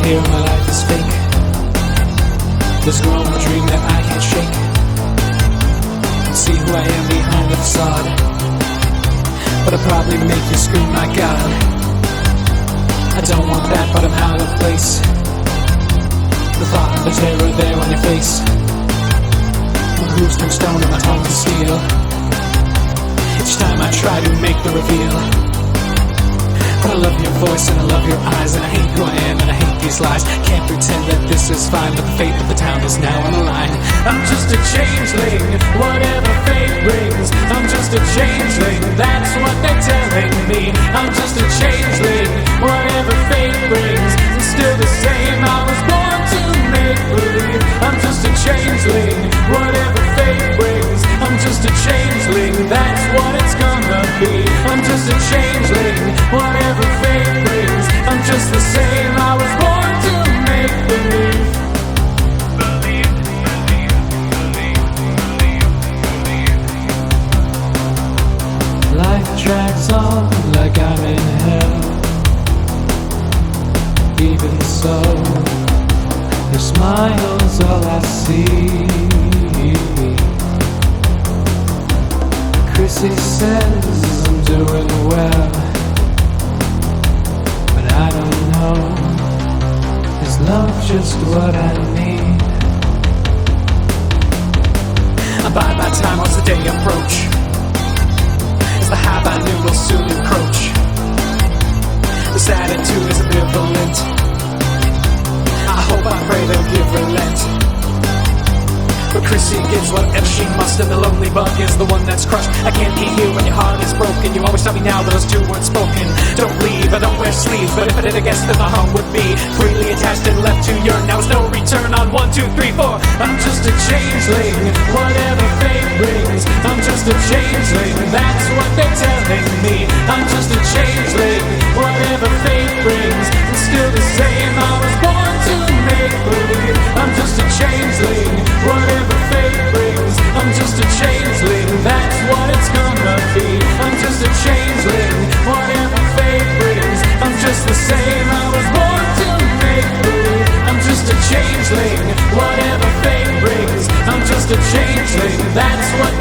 here, my life is fake. There's growing a dream that I can't shake. See who I am behind the facade, but I'll probably make you scream, my God. I don't want that, but I'm out of place. The thought of the terror there on your face. My grooves turn stone and my tongue to steel. Each time I try to make the reveal. But I love your voice and I love your eyes, and I hate who I am and I hate these lies. Can't pretend that this is fine, but the fate of the town is now on the line. I'm just a changeling, whatever fate brings. I'm just a changeling, that's what they're telling me. I'm just a changeling, whatever fate brings. I'm still the same, I was born to make believe. I'm just a changeling, whatever fate brings. I'm just a changeling, that's what it's gonna be. I'm just a changeling, whatever fate brings. I'm just the same, I was born to make believe. Life drags on like I'm in hell. Even so, your smile's all I see. Chrissy says I'm doing well, but I don't know, is love just what I need? And by that time as the day approach, as the hype I knew will soon encroach, this attitude is ambivalent. I hope, I pray they'll give relent. But Chrissy gives whatever she must, and the lonely bug is the one that's crushed. I can't be here when your heart is broken. You always tell me now that those two weren't spoken. Don't leave, I don't wear sleeves, but if I did I guess then my home would be freely attached and left to yearn. Now there's no return on 1, 2, 3, 4. I'm just a changeling, whatever fate brings. I'm just a changeling, that's what they're telling me. I'm just a changeling, whatever fate brings. I'm still the same, I was born to make believe. I'm just a changeling, whatever fate brings. I'm just a changeling, that's what it's gonna be. I'm just a changeling, whatever fate brings. I'm just the same, I was born to make believe. I'm just a changeling, whatever fate brings. I'm just a changeling, that's what